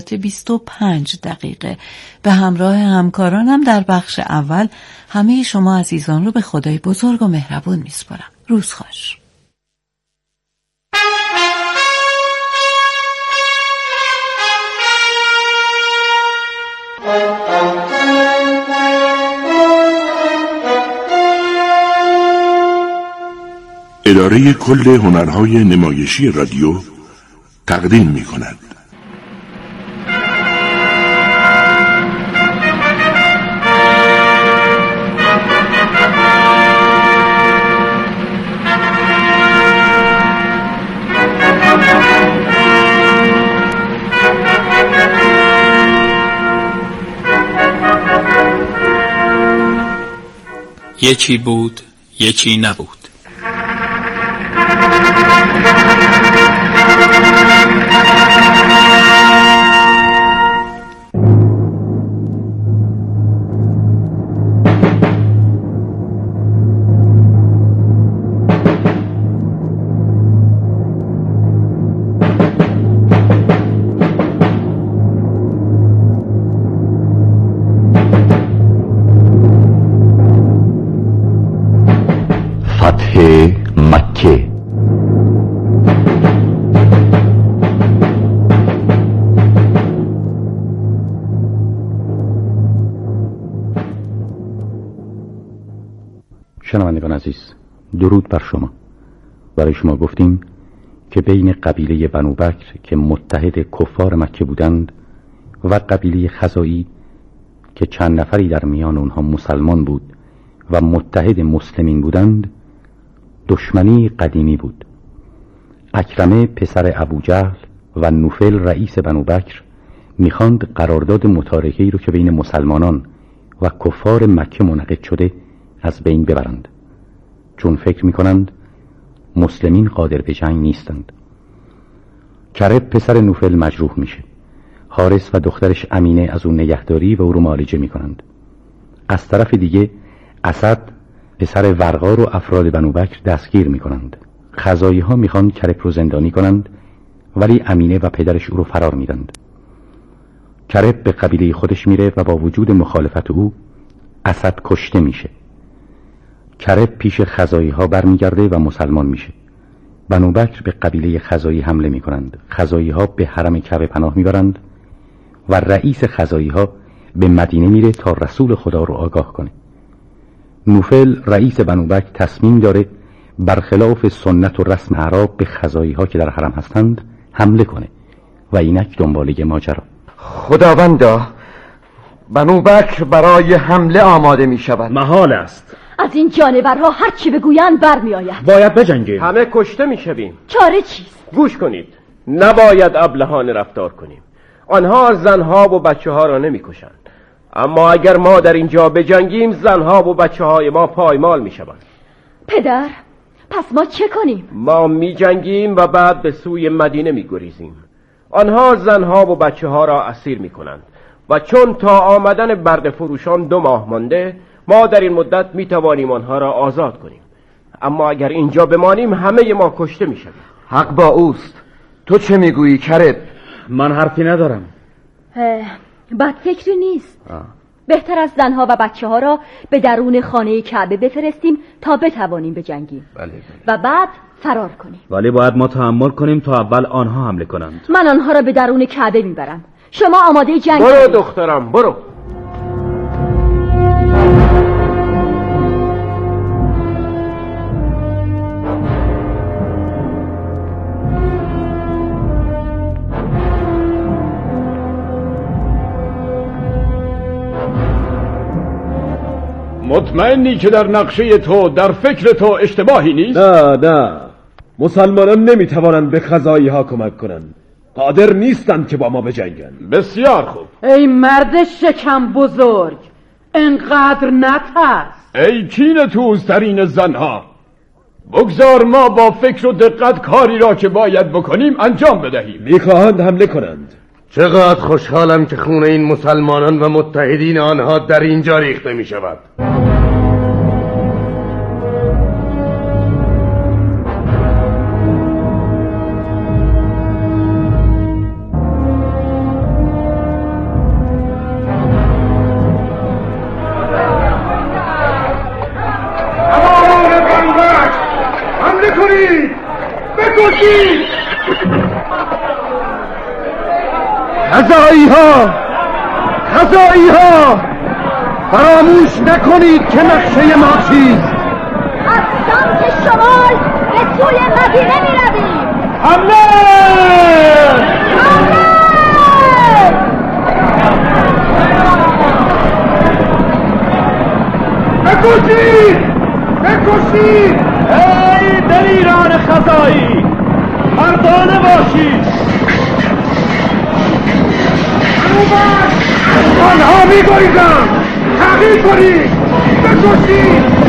25 دقیقه به همراه همکارانم در بخش اول همه شما عزیزان رو به خدای بزرگ و مهربون میسپارم. روز خوش. اداره کل هنرهای نمایشی رادیو تقدیم می‌کند. یکی بود، یکی نبود. فتح مکه. شنوندگان عزیز، درود بر شما. برای شما گفتیم که بین قبیله بنو بکر که متحد کفار مکه بودند و قبیله خزاعی که چند نفری در میان اونها مسلمان بود و متحد مسلمین بودند دشمنی قدیمی بود. اکرمه پسر ابوجهل و نوفل رئیس بنو بکر میخواند قرارداد متارکه‌ای رو که بین مسلمانان و کفار مکه منعقد شده از بین ببرند، چون فکر میکنند مسلمین قادر به جنگ نیستند. کرب پسر نوفل مجروح میشه. حارس و دخترش امینه از اون نگهداری و او رو معالجه میکنند. از طرف دیگه اسد پسر ورقا رو افراد بنو بکر دستگیر میکنند. خزاعی ها میخوان کرب رو زندانی کنند، ولی امینه و پدرش او رو فرار میدند. کرب به قبیله خودش میره و با وجود مخالفت او اسد کشته میشه. کرب پیش خزاعی ها برمیگرده و مسلمان میشه. بنو بکر به قبیله خزاعی حمله میکنند. خزاعی ها به حرم کعبه پناه میبرند و رئیس خزاعی ها به مدینه میره تا رسول خدا رو آگاه کنه. نوفل رئیس بنو بکر تصمیم داره برخلاف سنت و رسم اعراب به خزاعی ها که در حرم هستند حمله کنه و اینک دنباله ماجرا. خداوندا، بنو بکر برای حمله آماده می شود. محال است. از این جانورها هر چی بگویند برمی آید. باید بجنگیم. همه کشته می شویم. چاره چیست؟ گوش کنید، نباید ابلهانه رفتار کنیم. آنها زنها و بچه ها را نمی کشند، اما اگر ما در اینجا بجنگیم زنها و بچه های ما پایمال می شوند. پدر، پس ما چه کنیم؟ ما می جنگیم و بعد به سوی مدینه می گریزیم. آنها زنها و بچه ها را اسیر می کنند و چون تا آمدن برده فروشان 2 ماه مانده، ما در این مدت می توانیم آنها را آزاد کنیم. اما اگر اینجا بمانیم همه ما کشته می شویم. حق با اوست. تو چه می گویی کرب؟ من حرفی ندارم. بد فکری نیست. بهتر از زنها و بچه ها را به درون خانه کعبه بفرستیم تا بتوانیم بجنگیم. بله. و بعد فرار کنیم. ولی باید ما تحمل کنیم تا اول آنها حمله کنند. من آنها را به درون کعبه میبرم. شما آماده جنگ برو دخترم، برو. مطمئنی که در نقشه تو، در فکر تو اشتباهی نیست؟ نه مسلمانان نمیتوانند به خزاعی ها کمک کنند. قادر نیستند که با ما بجنگند. بسیار خوب. ای مرد شکم بزرگ، انقدر نترس. ای کینه توزترین زنها، بگذار ما با فکر و دقت کاری را که باید بکنیم انجام بدهیم. میخواهند حمله کنند. چقدر خوشحالم که خون این مسلمانان و متحدین آنها در اینجا ریخته می شود. خزائی ها فراموش نکنید که نقشه ما چیست. از سمت شمال به سوی مدینه می رویم. حمله! بکشید! ای دلیران خزایی، مردانه باشید. آنها می‌گریزند. تغییر کنید. بکشید!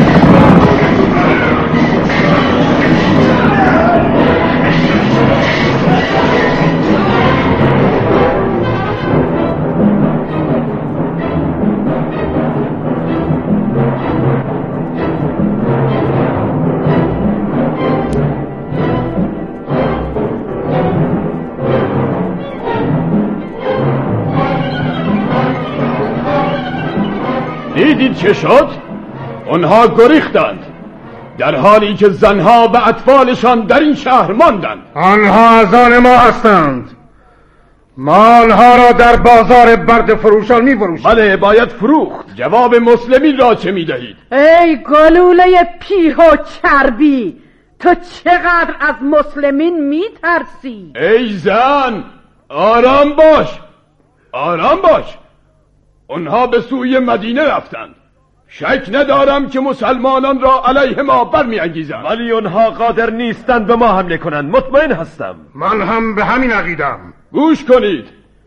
دیدید چه شد؟ آنها گریختند، در حالی که زنها و اطفالشان در این شهر ماندند. آنها از آن ما هستند. ما آنها را در بازار برده فروشان می فروشیم. بله، باید فروخت. جواب مسلمین را چه می دهید؟ ای گلوله پیه و چربی، تو چقدر از مسلمین می ترسی؟ ای زن، آرام باش، آرام باش. آنها به سوی مدینه رفتند. شک ندارم که مسلمانان را علیه ما برمی انگیزند. ولی آنها قادر نیستند به ما حمله کنند. مطمئن هستم. من هم به همین عقیدم. گوش کنید.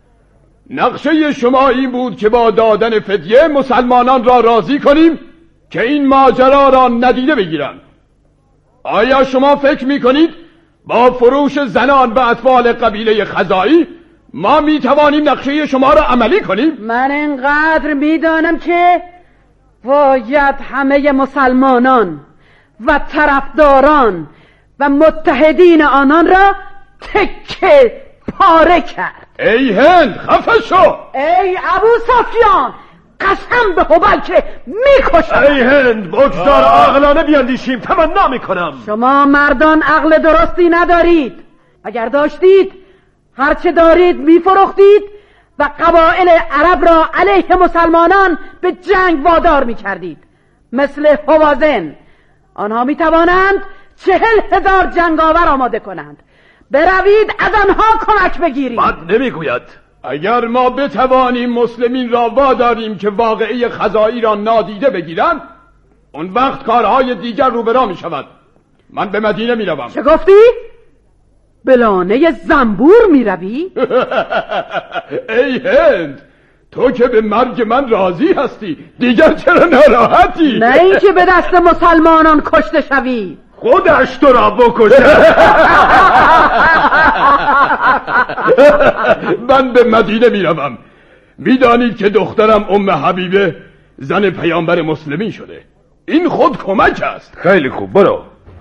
نقشه شما این بود که با دادن فدیه مسلمانان را راضی کنیم که این ماجرا را ندیده بگیرند. آیا شما فکر می کنید با فروش زنان و اطفال قبیله خزائی ما می توانیم نقشه شما را عملی کنیم؟ من انقدر می دانم که باید همه مسلمانان و طرفداران و متحدین آنان را تکه پاره کرد. ای هند، خفه شو! ای ابو سفیان، قسم به هبل که میکشم. ای هند، بگذار عاقلانه بیاندیشیم. تمنا میکنم. شما مردان عقل درستی ندارید. اگر داشتید هرچه دارید میفروختید و قبایل عرب را علیه مسلمانان به جنگ وادار میکردید. مثل هوازن، آنها میتوانند 40,000 جنگاور آماده کنند. بروید از آنها کمک بگیرید. بد نمیگوید. اگر ما بتوانیم مسلمین را واداریم که واقعه خزائی را نادیده بگیرند، اون وقت کارهای دیگر رو برا می شود. من به مدینه می روم. چه گفتی؟ به لانه زنبور می روی؟ ای هند، تو که به مرگ من راضی هستی، دیگر چرا ناراحتی؟ نه اینکه به دست مسلمانان کشته شوی. خودش تو را بکشه. من به مدینه می روم. می دانید که دخترم ام حبیبه زن پیامبر مسلمین شده. این خود کمک است. خیلی خوب، برو.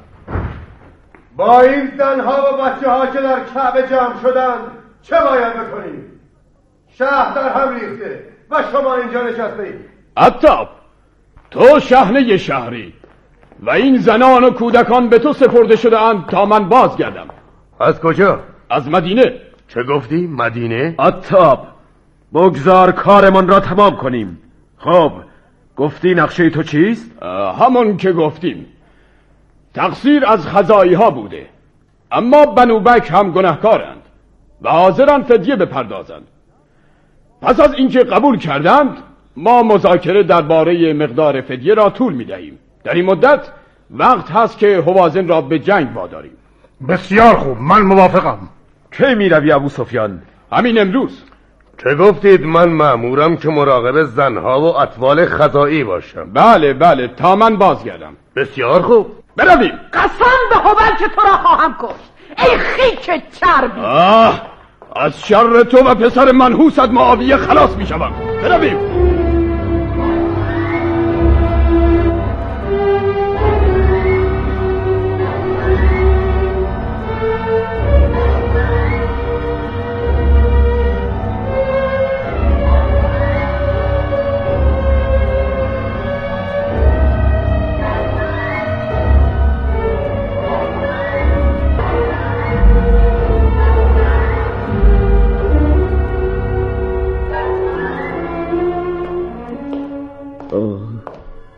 با این زنها و بچه ها که در کعبه جمع شدند چه باید بکنیم؟ شهر در هم ریخته و شما اینجا نشسته اید. عطاب، تو شحنه شهری و این زنان و کودکان به تو سپرده شده اند تا من بازگردم. از کجا؟ از مدینه. چه گفتی؟ مدینه؟ عطاب، بگذار کارمان را تمام کنیم. خب، گفتی نقشه تو چیست؟ همون که گفتیم. تقصیر از خزائی ها بوده، اما بنو بکر هم گناهکارند و حاضران فدیه بپردازند. پس از اینکه قبول کردند، ما مذاکره درباره مقدار فدیه را طول می‌دهیم. در این مدت وقت هست که هوازن را به جنگ واداریم. بسیار خوب، من موافقم. کی میروی ابو سفیان؟ همین امروز. چه گفتید؟ من مأمورم که مراقب زنها و اطفال خزائی باشم. بله، تا من بازگردم. بسیار خوب، برویم. قسم به هبل که تو را خواهم کشت. ای خیک چربی. از شر تو و پسر منحوست معاویه خلاص میشوم. برویم.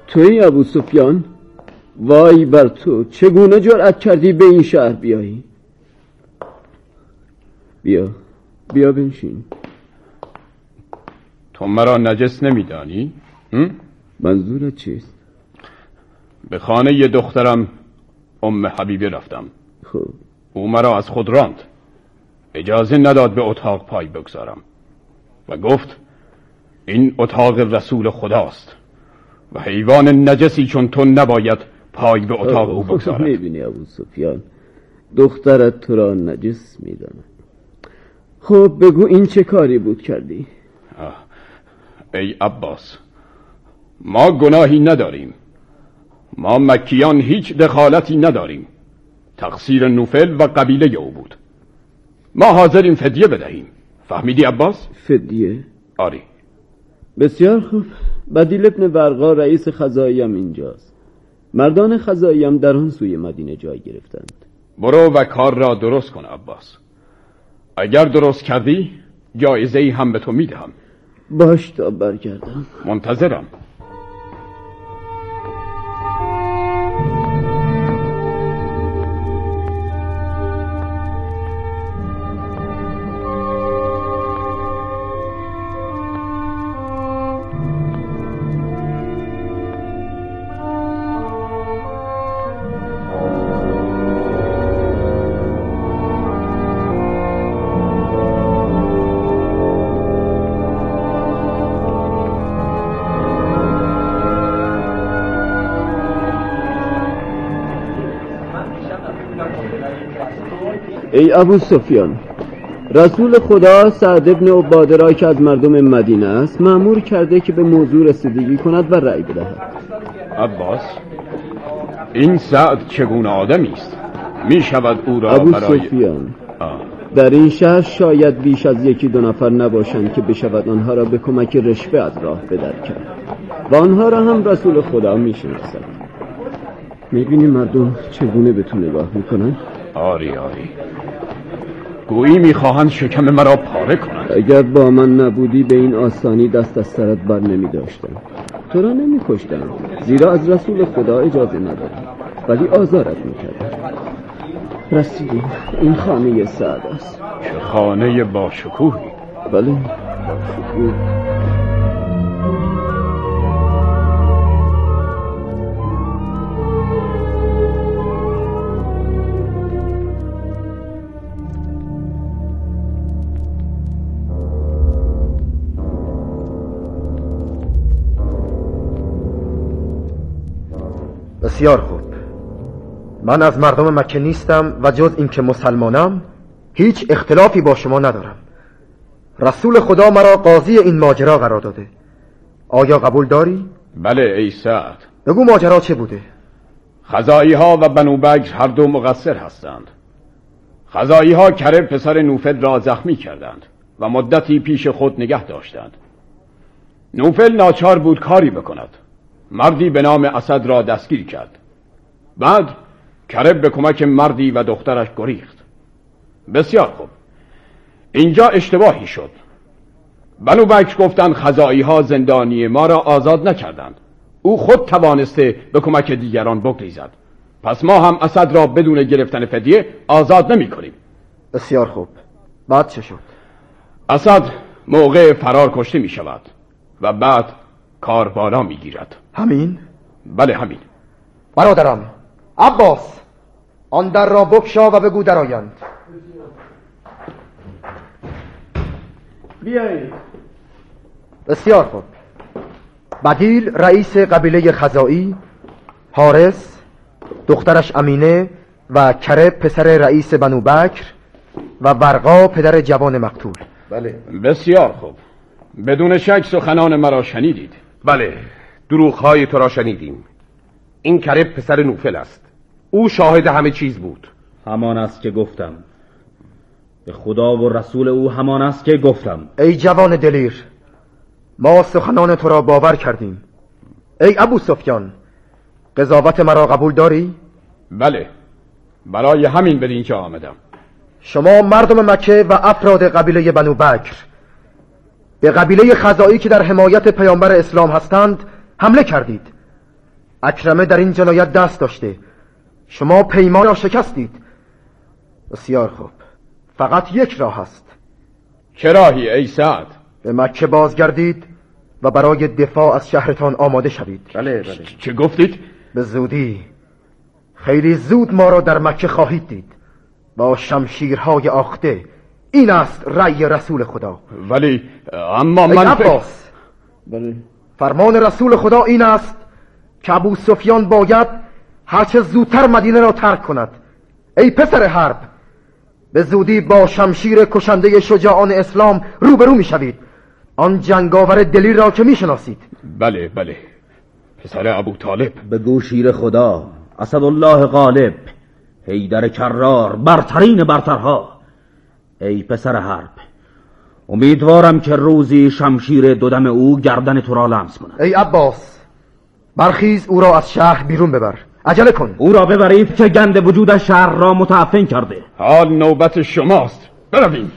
توی ابو سفیان؟ وای بر تو، چگونه جرأت کردی به این شهر بیایی؟ بیا بنشین. تو مرا نجس نمیدانی؟ منظورت چیست؟ به خانه ی دخترم ام حبیبه رفتم. خب او مرا از خود راند، اجازه نداد به اتاق پای بگذارم و گفت این اتاق رسول خداست و حیوان نجسی چون تو نباید پای به اتاق او بگذارد. میبینی ابو سفیان، دخترت تو را نجس میداند. خب بگو این چه کاری بود کردی؟ ای عباس، ما گناهی نداریم، ما مکیان هیچ دخالتی نداریم، تقصیر نوفل و قبیله او بود. ما حاضریم فدیه بدهیم. فهمیدی عباس؟ فدیه؟ آری. بسیار خوب. بدیل ابن ورقا رئیس خزائیم اینجاست. مردان خزائیم در آن سوی مدینه جای گرفتند. برو و کار را درست کن عباس. اگر درست کردی جایزه‌ای هم به تو میدهم. باش تا برگردم. منتظرم. ای ابو سفیان، رسول خدا سعد ابن عباده را که از مردم مدینه است مأمور کرده که به موضوع رسیدگی کند و رأی بدهد. عباس، این سعد چگونه آدمی است؟ می شود او را ابو برای سفیان، در این شهر شاید بیش از 1-2 نفر نباشند که بشود آنها را به کمک رشوه از راه بدر کرد و آنها را هم رسول خدا می شناسد. می بینی مردم چگونه به تو نگاه می کنند؟ آری گویی میخواهند شکم مرا پاره کنند. اگر با من نبودی به این آسانی دست از سرت بر نمی داشتم. تو را نمی کشتم، زیرا از رسول خدا اجازه ندارم، ولی آزارت می کردم. رسیدیم. این خانه سعد است. چه خانه با شکوهی. بله، با شکوه. بسیار خوب. من از مردم مکه نیستم و جز این که مسلمانم هیچ اختلافی با شما ندارم. رسول خدا مرا قاضی این ماجرا قرار داده. آیا قبول داری؟ بله ای سعد. بگو ماجرا چه بوده؟ خزائی ها و بنو بکر هر دو مقصر هستند. خزائی ها کرب پسر نوفل را زخمی کردند و مدتی پیش خود نگه داشتند. نوفل ناچار بود کاری بکند. مردی به نام اسد را دستگیر کرد. بعد کرب به کمک مردی و دخترش گریخت. بسیار خوب. اینجا اشتباهی شد. بنو بکر گفتند خزائی ها زندانی ما را آزاد نکردند. او خود توانسته به کمک دیگران بگریزد. پس ما هم اسد را بدون گرفتن فدیه آزاد نمی کنیم. بسیار خوب. بعد چه شد؟ اسد موقع فرار کشته می شود و بعد کار بالا می گیرد. همین؟ بله همین. برادرم عباس، آن در را بگشا و بگو درآیند. بیایید. بسیار خوب. بدیل رئیس قبیله خزائی، حارس دخترش امینه و کرب پسر رئیس بنو بکر و ورقا پدر جوان مقتول. بله. بسیار خوب. بدون شک سخنان مرا شنیدید. بله، دروغ‌های تو را شنیدیم. این کرب پسر نوفل است. او شاهد همه چیز بود. همان است که گفتم. به خدا و رسول او همان است که گفتم. ای جوان دلیر، ما سخنان تو را باور کردیم. ای ابو سفیان، قضاوت مرا قبول داری؟ بله، برای همین به اینجا آمدم. شما مردم مکه و افراد قبیله بنو بکر به قبیله خزائی که در حمایت پیامبر اسلام هستند حمله کردید اکرمه در این جنایت دست داشته. شما پیمان را شکستید. بسیار خوب، فقط یک راه است. چه راهی ای سعد؟ به مکه بازگردید و برای دفاع از شهرتان آماده شوید. بله. چه گفتید؟ به زودی، خیلی زود ما را در مکه خواهید دید با شمشیرهای آخته. این است رأی رسول خدا. ولی اما من عباس، فرمان رسول خدا این است که ابو سفیان باید هرچه زودتر مدینه را ترک کند. ای پسر حرب، به زودی با شمشیر کشنده شجاعان اسلام روبرو می شوید. آن جنگاور دلیر را که می شناسید. بله، پسر ابو طالب. بگو شیر خدا، اسدالله غالب، حیدر کرار، برترین برترها. ای پسر حرب، امیدوارم که روزی شمشیر دودم او گردن تو را لمس کند. ای عباس، برخیز او را از شهر بیرون ببر. عجله کن. او را ببرید که گند وجود شهر را متعفن کرده. حال نوبت شماست، برویم.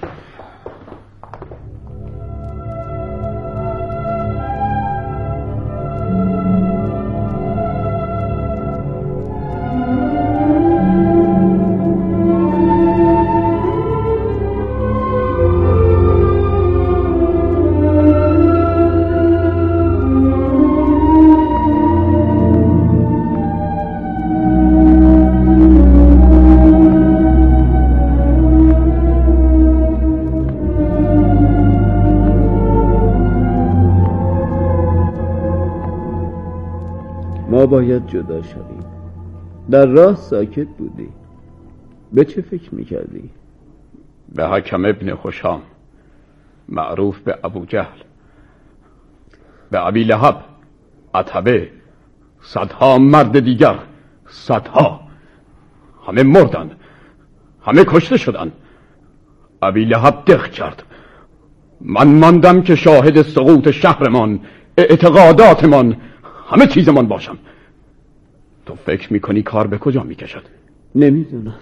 ما باید جدا شویم. در راه ساکت بودی. به چه فکر میکردی؟ به حکم ابن خشام، معروف به ابو جهل، به ابی لهب، عتبه، صدها مرد دیگر، صدها، همه مردن، همه کشته شدن. ابی لهب دق کرد. من ماندم که شاهد سقوط شهرمان، اعتقاداتمان، همه چیزمان باشم. تو فکر میکنی کار به کجا میکشد؟ نمیدونم.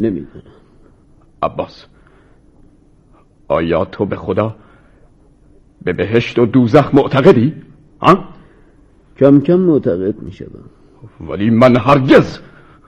عباس، آیا تو به خدا، به بهشت و دوزخ معتقدی؟ کم کم معتقد میشم. ولی من هرگز.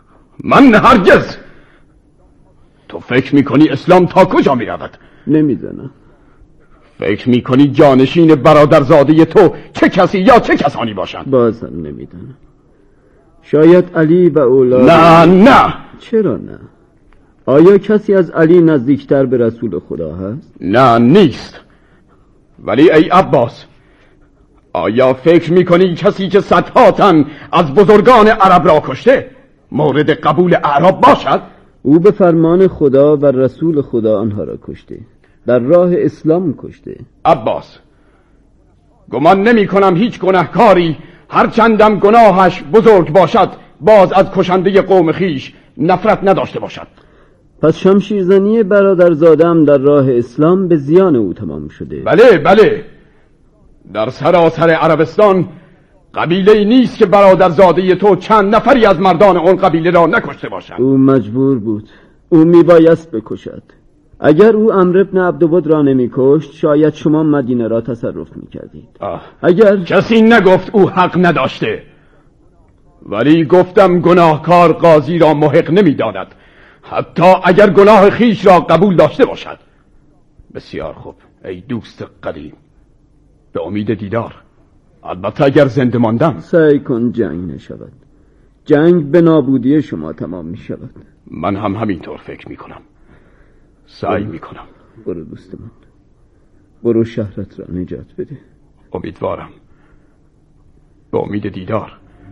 تو فکر میکنی اسلام تا کجا میرود؟ نمیدونم. فکر میکنی جانشین برادرزاده تو چه کسی یا چه کسانی باشند؟ بازم نمیدونم. شاید علی و اولاد. نه. چرا نه؟ آیا کسی از علی نزدیکتر به رسول خدا هست؟ نه، نیست. ولی ای عباس، آیا فکر میکنی کسی که صدها تن از بزرگان عرب را کشته مورد قبول اعراب باشد؟ او به فرمان خدا و رسول خدا آنها را کشته، در راه اسلام کشته. عباس، گمان نمی کنم هیچ گناهکاری هرچندم گناهش بزرگ باشد باز از کشنده قوم خیش نفرت نداشته باشد. پس شمشیرزنی برادرزادم در راه اسلام به زیان او تمام شده. بله. در سراسر عربستان قبیله نیست که برادرزاده تو چند نفری از مردان اون قبیله را نکشته باشد. او مجبور بود. او میبایست بکشد. اگر او عمرو بن عبدود را نمیکشت شاید شما مدینه را تصرف میکردید. اگر کسی نگفت او حق نداشته، ولی گفتم گناهکار قاضی را محق نمیداند حتی اگر گناه خیش را قبول داشته باشد. بسیار خوب ای دوست قدیم، به امید دیدار، البته اگر زنده ماندم. سعی کن جنگ نشود. جنگ به نابودی شما تمام می شود. من هم همینطور فکر می کنم. سعی می کنم. برو دوست من، برو شهرت را نجات بده. امیدوارم. به امید دیدار.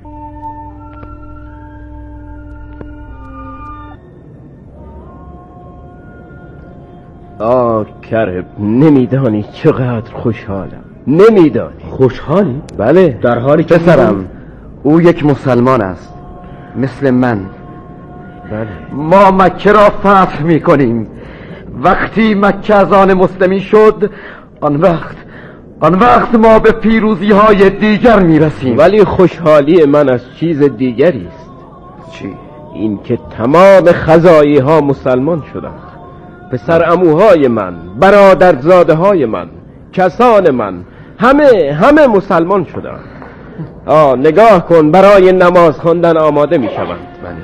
کرب، نمیدانی چقدر خوشحالم. نمیدانی. خوشحالی؟ بله. در حالی که پسرم، او یک مسلمان است مثل من. بله. ما مکه را فتح میکنیم. وقتی مکه از آن مسلمین شد، آن وقت ما به پیروزی های دیگر میرسیم. ولی خوشحالی من از چیز دیگری است. چی؟ این که تمام خزایی ها مسلمان شدند. پسر عموهای من، برادرزاده های من، کسان من، همه مسلمان شدند. نگاه کن، برای نماز خوندن آماده می شوند.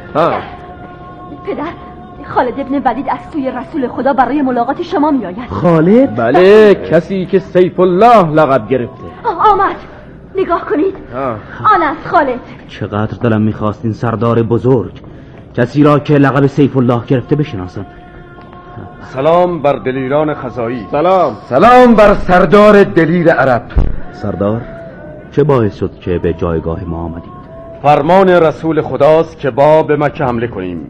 پدر، خالد ابن ولید از سوی رسول خدا برای ملاقات شما می آید. خالد؟ بله، کسی که سیف الله لقب گرفته. آمد، نگاه کنید. آن است خالد. چقدر دلم میخواست این سردار بزرگ، کسی را که لقب سیف الله گرفته بشناسم. سلام بر دلیران خزایی. سلام بر سردار دلیر عرب. سردار، چه باعث شد که به جایگاه ما آمدید؟ فرمان رسول خداست که به مکه حمله کنیم.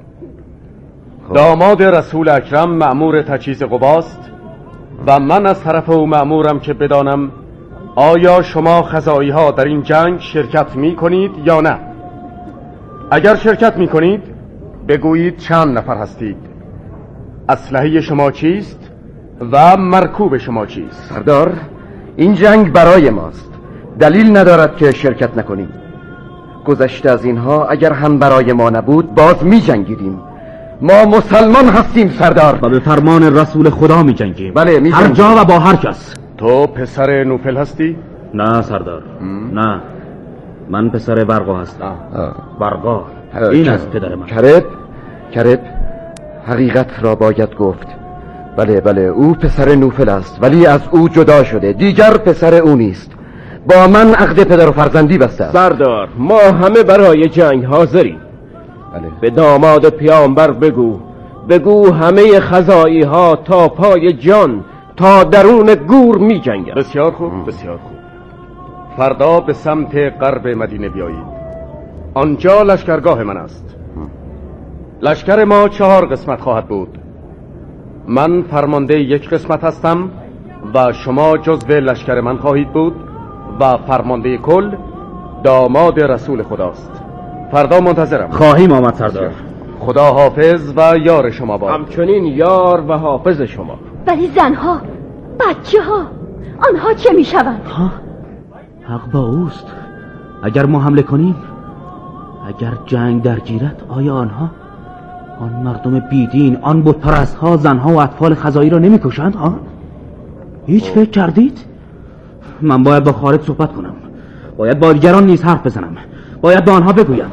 داماد رسول اکرم مأمور تجهیز قباست و من از طرف او مأمورم که بدانم آیا شما خزایی ها در این جنگ شرکت می کنید یا نه. اگر شرکت می کنید بگویید چند نفر هستید، اسلحه شما چیست و مرکوب شما چیست. سردار، این جنگ برای ماست، دلیل ندارد که شرکت نکنیم. گذشته از اینها اگر هم برای ما نبود باز می جنگیدیم. ما مسلمان هستیم سردار و به فرمان رسول خدا می جنگیم. بله، می هر جا و با هر کس. تو پسر نوفل هستی؟ نه سردار، نه، من پسر ورقا هستم. ورقا این از پدر من. کرب حقیقت را باید گفت. بله او پسر نوفل است، ولی از او جدا شده، دیگر پسر او نیست. با من عقد پدر و فرزندی بسته است. سردار، ما همه برای جنگ حاضریم. به داماد پیامبر بگو همه خزایی ها تا پای جان تا درون گور می جنگن. بسیار خوب، بسیار خوب. فردا به سمت غرب مدینه بیایید. آنجا لشکرگاه من است. لشکر ما 4 قسمت خواهد بود. من فرمانده 1 قسمت هستم و شما جزو لشکر من خواهید بود و فرمانده کل داماد رسول خداست. فردا منتظرم. خواهیم آمد سردار. خدا حافظ و یار شما باد. همچنین یار و حافظ شما. ولی زنها، بچه ها، آنها چه می شوند؟ حق با اوست. اگر ما حمله کنیم، اگر جنگ درگیرد، آیا آن مردم بیدین، آن بتپرست ها زنها و اطفال خزایی را نمی کشند؟ هیچ فکر کردید؟ من باید با خالد صحبت کنم، باید با دیگران نیز حرف بزنم، باید با آنها بگویم.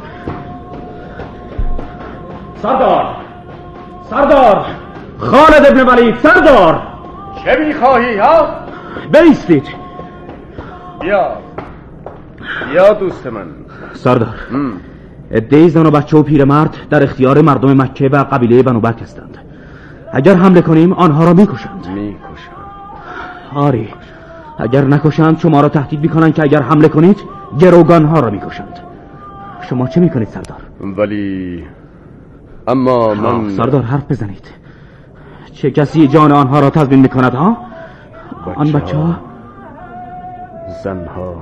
سردار خالد ابن ولید، سردار چه میخواهی ها؟ بایستید. یا دوست من. سردار، عده‌ای زن و بچه و پیرمرد در اختیار مردم مکه و قبیله بنو بکر هستند. اگر حمله کنیم آنها را میکشند. آری، اگر نکشند شما را تهدید میکنند که اگر حمله کنید گروگانها را میکشند. شما چه میکنید سردار؟ ولی اما من سردار حرف بزنید. چه کسی جان آنها را تضمین میکند ها؟ آن بچه ها، زنها،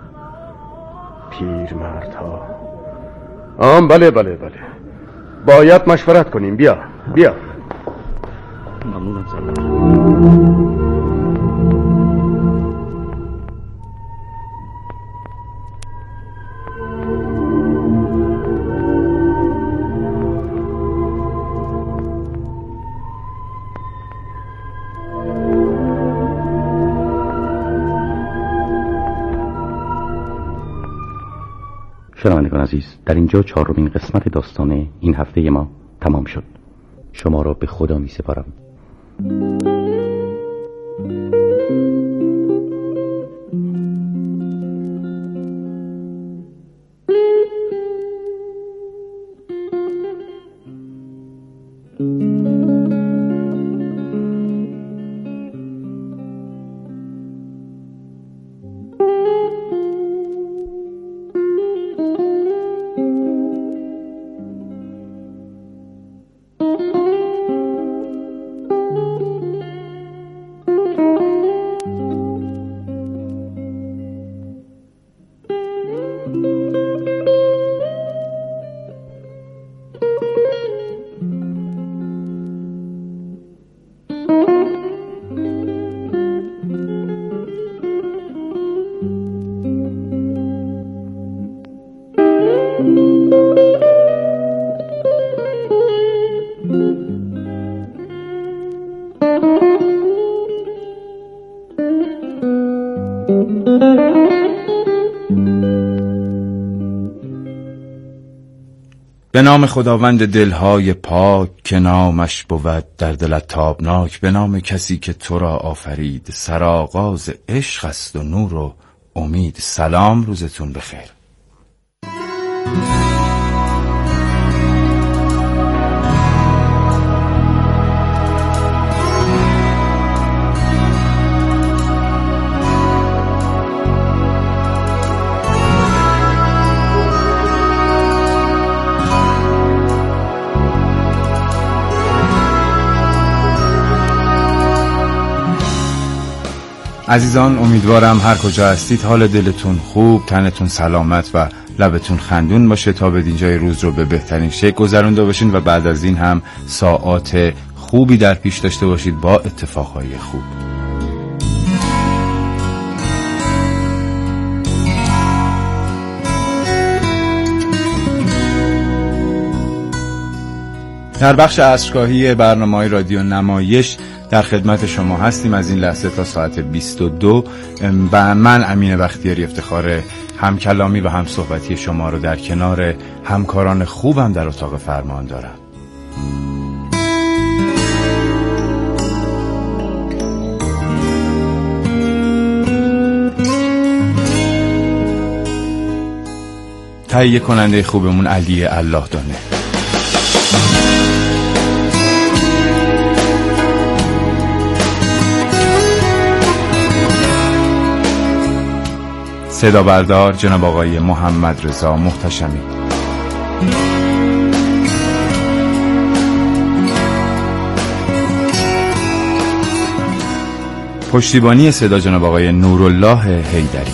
پیرمردها. بله باید مشورت کنیم. بیا ممنونم سردار. شنوندگان عزیز، در اینجا 4مین قسمت داستان این هفته ما تمام شد. شما را به خدا می سپارم. نام خداوند دلهای پاک که نامش بود در دلت تابناک، به نام کسی که تو را آفرید، سرآغاز عشق است و نور و امید. سلام، روزتون بخیر. عزیزان، امیدوارم هر کجا هستید حال دلتون خوب، تنتون سلامت و لبتون خندون باشه تا به دینجای روز رو به بهترین شکل گذرونده باشین و بعد از این هم ساعات خوبی در پیش داشته باشید با اتفاقهای خوب. در بخش عصرگاهی برنامه‌های رادیو نمایش در خدمت شما هستیم از این لحظه تا ساعت 22 و من امین بختیاری افتخار همکلامی و همصحبتی شما رو در کنار همکاران خوبم در اتاق فرمان دارم. تهیه کننده خوبمون علی الله دانه. صدا بردار جناب آقای محمد رضا محتشمی. پشتیبانی صدا جناب آقای نورالله حیدری.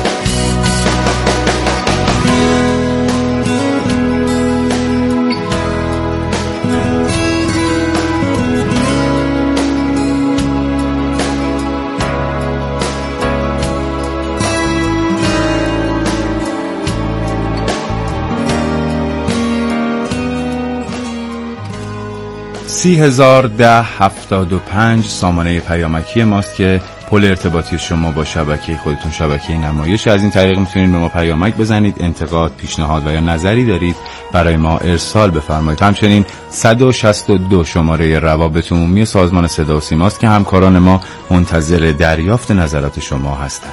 $30,010.75 سامانه پیامکی ماست که پل ارتباطی شما با شبکه خودتون، شبکه نمایش. از این طریق میتونید به ما پیامک بزنید، انتقاد، پیشنهاد و یا نظری دارید برای ما ارسال بفرمایید. همچنین 162 شماره روابط عمومی سازمان صدا و سیماست که همکاران ما منتظر دریافت نظرات شما هستند.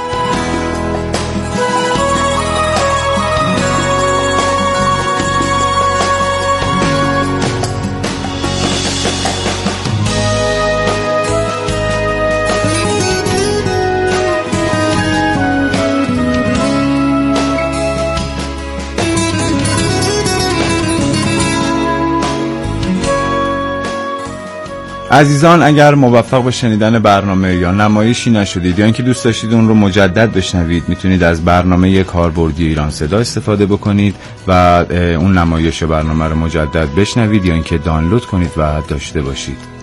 عزیزان، اگر موفق به شنیدن برنامه یا نمایشی نشدید یا اینکه دوست داشتید اون رو مجدد بشنوید، میتونید از برنامه کاربردی ایران صدا استفاده بکنید و اون نمایش برنامه رو مجدد بشنوید یا اینکه دانلود کنید و داشته باشید.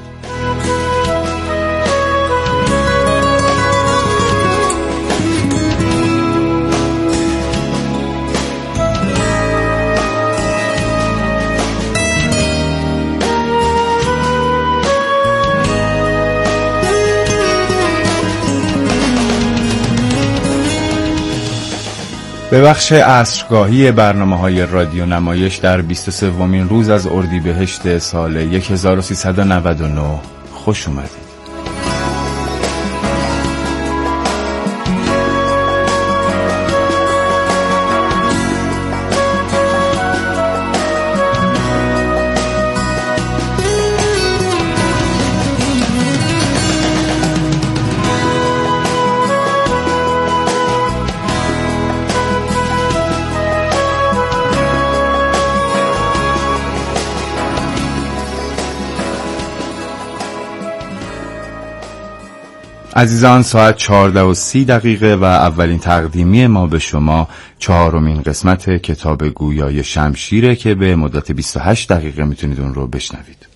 به بخش عصرگاهی برنامه‌های رادیو نمایش در 23مین روز از اردیبهشت سال 1399 خوش اومدید. عزیزان، ساعت 14:30 و اولین تقدیمی ما به شما 4مین قسمت کتاب گویای شمشیره که به مدت 28 دقیقه میتونید اون رو بشنوید.